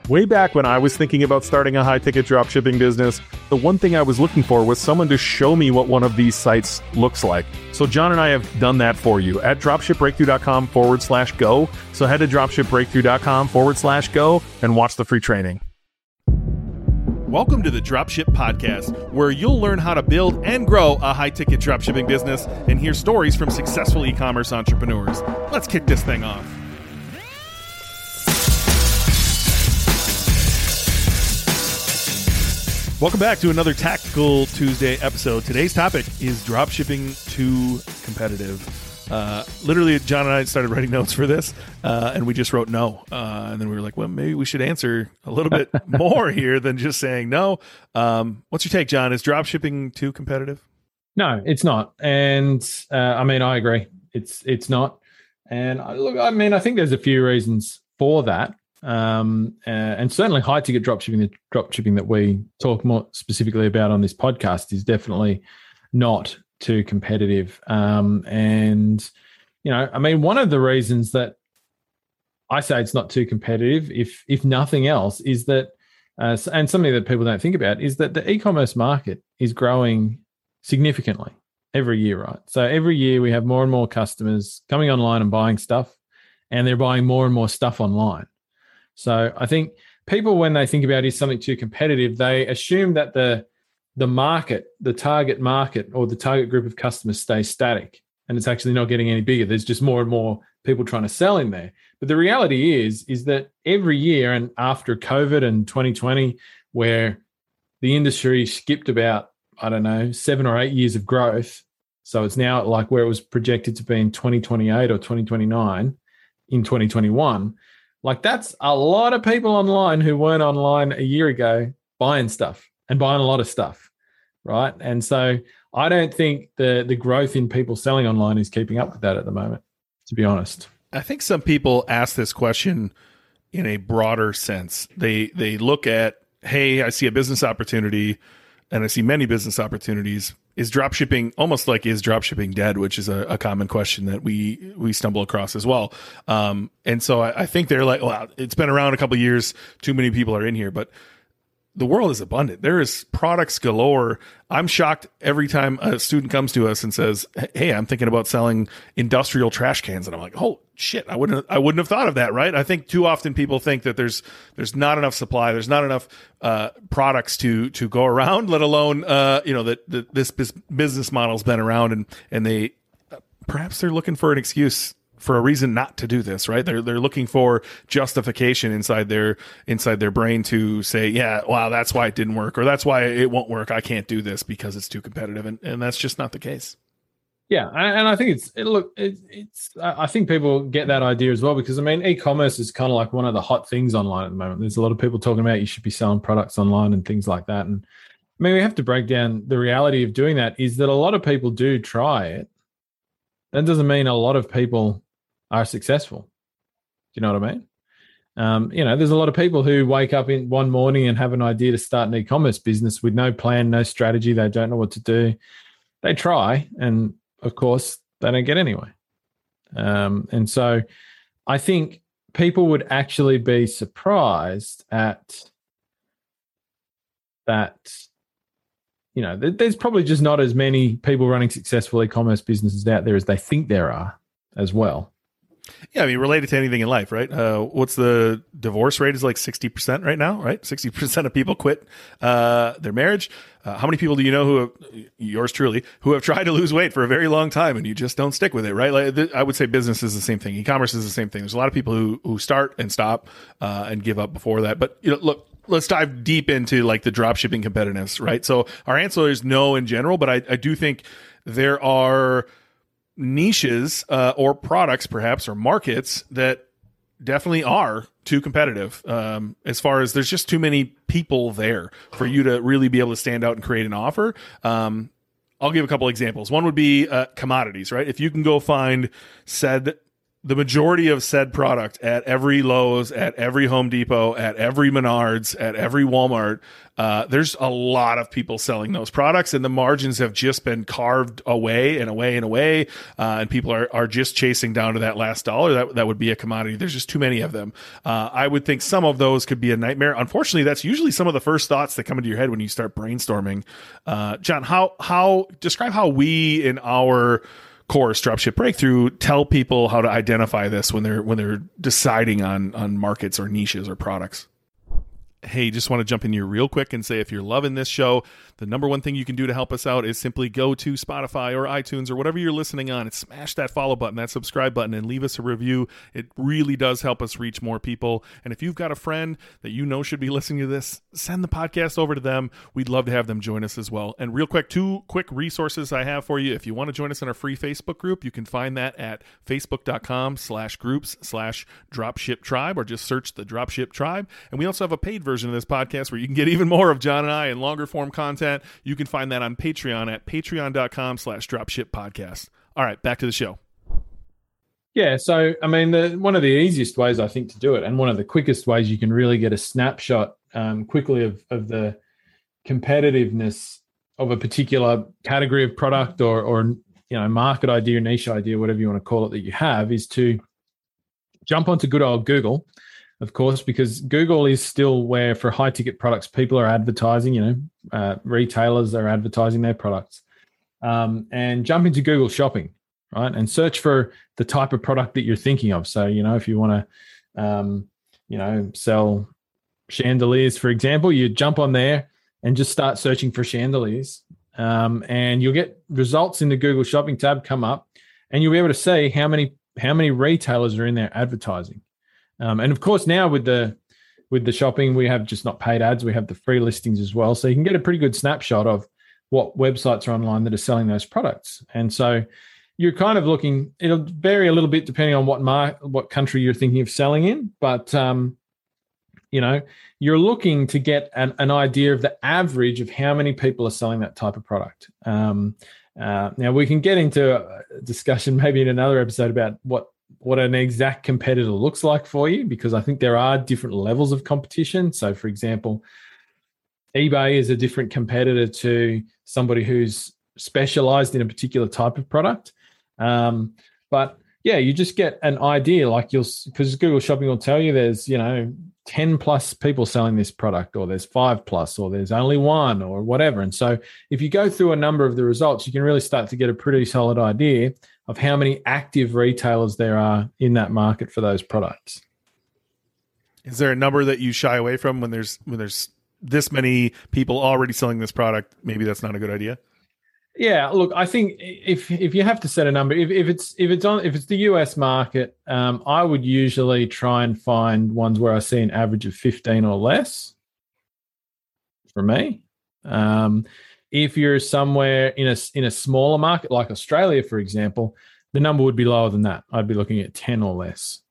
Way back when I was thinking about starting a high-ticket dropshipping business, the one thing I was looking for was someone to show me what one of these sites looks like. So John and I have done that for you at dropshipbreakthrough.com/go. So head to dropshipbreakthrough.com/go and watch the free training. Welcome to the Dropship Podcast, where you'll learn how to build and grow a high-ticket dropshipping business and hear stories from successful e-commerce entrepreneurs. Let's kick this thing off. Welcome back to another Tactical Tuesday episode. Today's topic is dropshipping too competitive. Literally, John and I started writing notes for this, and we just wrote no. And then we were like, well, maybe we should answer a little bit more here than just saying no. What's your take, John? Is dropshipping too competitive? No, it's not. And I agree. It's not. And I think there's a few reasons for that. And certainly high ticket dropshipping, the dropshipping that we talk more specifically about on this podcast, is definitely not too competitive. One of the reasons that I say it's not too competitive, if nothing else, is that, and something that people don't think about, is that the e-commerce market is growing significantly every year, right? So every year we have more and more customers coming online and buying stuff, and they're buying more and more stuff online. So I think people, when they think about is something too competitive, they assume that the market, the target market or the target group of customers stays static, and it's actually not getting any bigger. There's just more and more people trying to sell in there. But the reality is that every year, and after COVID and 2020, where the industry skipped about, 7 or 8 years of growth, so it's now like where it was projected to be in 2028 or 2029 in 2021, like that's a lot of people online who weren't online a year ago buying stuff and buying a lot of stuff, right? And so I don't think the growth in people selling online is keeping up with that at the moment, to be honest. I think some people ask this question in a broader sense. They look at, hey, I see a business opportunity and I see many business opportunities. Is dropshipping dead? Which is a common question that we stumble across as well. And so I think they're like, well, it's been around a couple of years. Too many people are in here, but the world is abundant. There is products galore. I'm shocked every time a student comes to us and says, hey, I'm thinking about selling industrial trash cans. And I'm like, oh shit, I wouldn't have thought of that. Right. I think too often people think that there's not enough supply. There's not enough products to go around, let alone, that this business model's been around and they, perhaps they're looking for an excuse for a reason not to do this, right? They're looking for justification inside their brain to say, yeah, wow, that's why it didn't work, or that's why it won't work. I can't do this because it's too competitive, and that's just not the case. Yeah, and I think I think people get that idea as well, because e-commerce is kind of like one of the hot things online at the moment. There's a lot of people talking about you should be selling products online and things like that. And we have to break down the reality of doing that is that a lot of people do try it. That doesn't mean a lot of people are successful. Do you know what I mean? There's a lot of people who wake up in one morning and have an idea to start an e-commerce business with no plan, no strategy. They don't know what to do. They try, and of course, they don't get anywhere. And so I think people would actually be surprised at that. There's probably just not as many people running successful e-commerce businesses out there as they think there are as well. Yeah, related to anything in life, right? What's the divorce rate is like 60% right now, right? 60% of people quit their marriage. How many people do you know yours truly, who have tried to lose weight for a very long time and you just don't stick with it, right? Like I would say business is the same thing. E-commerce is the same thing. There's a lot of people who start and stop and give up before that. But look, let's dive deep into like the dropshipping competitiveness, right? So our answer is no in general, but I do think there are niches or products perhaps, or markets that definitely are too competitive, as far as there's just too many people there for you to really be able to stand out and create an offer. I'll give a couple examples. One would be commodities, right? If you can go find said the majority of said product at every Lowe's, at every Home Depot, at every Menards, at every Walmart, there's a lot of people selling those products, and the margins have just been carved away and away and away, and people are just chasing down to that last dollar. That would be a commodity. There's just too many of them. I would think some of those could be a nightmare. Unfortunately, that's usually some of the first thoughts that come into your head when you start brainstorming. John, how describe how we in our course Dropship Breakthrough tell people how to identify this when they're deciding on markets or niches or products. Hey, just want to jump in here real quick and say if you're loving this show, the number one thing you can do to help us out is simply go to Spotify or iTunes or whatever you're listening on and smash that follow button, that subscribe button, and leave us a review. It really does help us reach more people. And if you've got a friend that you know should be listening to this, send the podcast over to them. We'd love to have them join us as well. And real quick, 2 quick resources I have for you. If you want to join us in our free Facebook group, you can find that at facebook.com/groups/Dropship Tribe, or just search the Dropship Tribe. And we also have a paid version of this podcast where you can get even more of John and I in longer form content. You can find that on Patreon at patreon.com/dropshippodcast. All right, back to the show. Yeah, so I mean, one of the easiest ways I think to do it, and one of the quickest ways you can really get a snapshot quickly of the competitiveness of a particular category of product or market idea, niche idea, whatever you want to call it, that you have, is to jump onto good old Google, of course, because Google is still where, for high ticket products, people are advertising, retailers are advertising their products. And jump into Google Shopping, right? And search for the type of product that you're thinking of. So, if you want to, sell chandeliers, for example, you jump on there and just start searching for chandeliers. And you'll get results in the Google Shopping tab come up, and you'll be able to see how many retailers are in there advertising. And of course, now with the shopping, we have just not paid ads, we have the free listings as well. So you can get a pretty good snapshot of what websites are online that are selling those products. And so you're kind of looking, it'll vary a little bit depending on what country you're thinking of selling in, but you're looking to get an idea of the average of how many people are selling that type of product. Now we can get into a discussion maybe in another episode about what an exact competitor looks like for you, because I think there are different levels of competition. So, for example, eBay is a different competitor to somebody who's specialized in a particular type of product. But yeah, you just get an idea, because Google Shopping will tell you there's, 10 plus people selling this product, or there's 5 plus, or there's only 1, or whatever. And so if you go through a number of the results, you can really start to get a pretty solid idea of how many active retailers there are in that market for those products. Is there a number that you shy away from when there's this many people already selling this product? Maybe that's not a good idea. Yeah, look, I think if you have to set a number, if it's the US market, I would usually try and find ones where I see an average of 15 or less. For me, if you're somewhere in a smaller market like Australia, for example, the number would be lower than that. I'd be looking at 10 or less.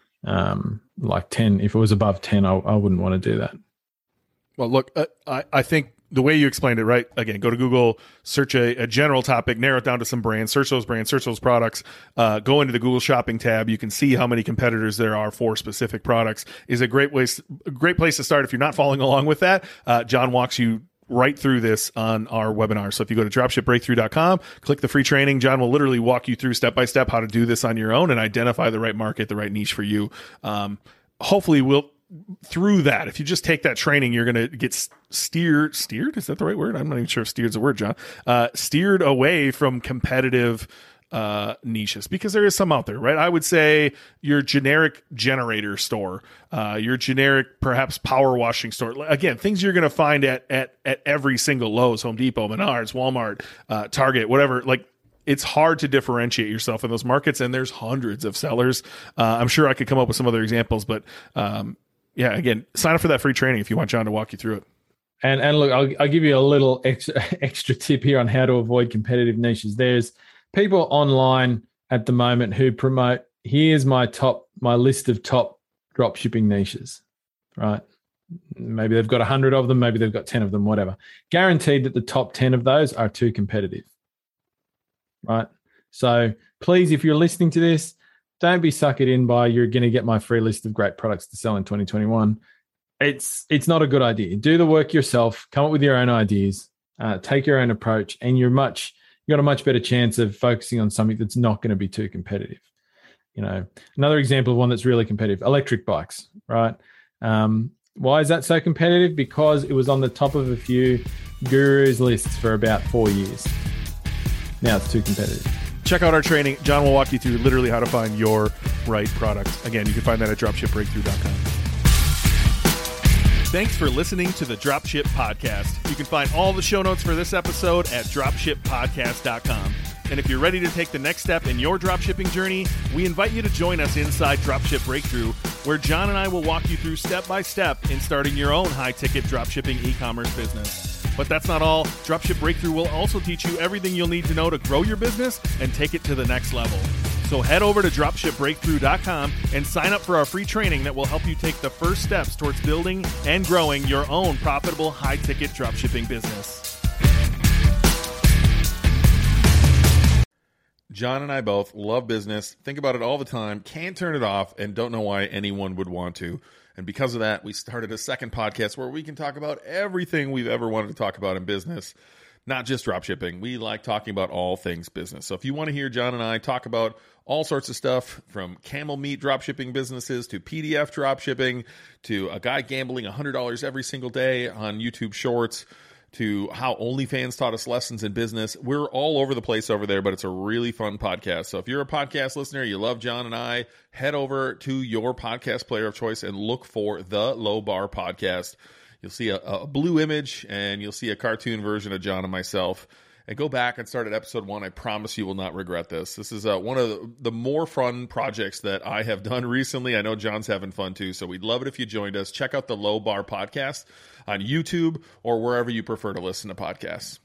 Like 10, if it was above 10, I wouldn't want to do that. Well, look, I think the way you explained it, right? Again, go to Google, search a general topic, narrow it down to some brands, search those brands, search those products, go into the Google Shopping tab. You can see how many competitors there are for specific products. Is a great place to start. If you're not following along with that, John walks you right through this on our webinar. So if you go to dropshipbreakthrough.com, click the free training, John will literally walk you through step by step how to do this on your own and identify the right market, the right niche for you. Hopefully through that, if you just take that training, you're going to get steered. Is that the right word? I'm not even sure if steered is a word, John. Steered away from competitive niches, because there is some out there, right? I would say your generic generator store, your generic perhaps power washing store. Again, things you're going to find at every single Lowe's, Home Depot, Menards, Walmart, Target, whatever. Like, it's hard to differentiate yourself in those markets, and there's hundreds of sellers. I'm sure I could come up with some other examples, but yeah, again, sign up for that free training if you want John to walk you through it. And look, I'll give you a little extra tip here on how to avoid competitive niches. There's people online at the moment who promote, here's my list of top drop shipping niches, right? Maybe they've got 100 of them, maybe they've got 10 of them, whatever. Guaranteed that the top 10 of those are too competitive, right? So please, if you're listening to this, don't be suckered in by you're going to get my free list of great products to sell in 2021. It's not a good idea. Do the work yourself. Come up with your own ideas. Take your own approach, and you got a much better chance of focusing on something that's not going to be too competitive. Another example of one that's really competitive: electric bikes. Right? Why is that so competitive? Because it was on the top of a few gurus lists for about 4 years. Now it's too competitive. Check out our training. John will walk you through literally how to find your right product. Again, you can find that at dropshipbreakthrough.com. Thanks for listening to the Dropship Podcast. You can find all the show notes for this episode at dropshippodcast.com. And if you're ready to take the next step in your dropshipping journey, we invite you to join us inside Dropship Breakthrough, where John and I will walk you through step by step in starting your own high-ticket dropshipping e-commerce business. But that's not all. Dropship Breakthrough will also teach you everything you'll need to know to grow your business and take it to the next level. So head over to dropshipbreakthrough.com and sign up for our free training that will help you take the first steps towards building and growing your own profitable high-ticket dropshipping business. John and I both love business, think about it all the time, can't turn it off, and don't know why anyone would want to. And because of that, we started a second podcast where we can talk about everything we've ever wanted to talk about in business, not just dropshipping. We like talking about all things business. So if you want to hear John and I talk about all sorts of stuff, from camel meat dropshipping businesses to PDF dropshipping to a guy gambling $100 every single day on YouTube Shorts, to how OnlyFans taught us lessons in business. We're all over the place over there, but it's a really fun podcast. So if you're a podcast listener, you love John and I, head over to your podcast player of choice and look for the Low Bar Podcast. You'll see a blue image, and you'll see a cartoon version of John and myself. And go back and start at episode 1. I promise you will not regret this. This is one of the more fun projects that I have done recently. I know John's having fun too, so we'd love it if you joined us. Check out the Low Bar Podcast on YouTube or wherever you prefer to listen to podcasts.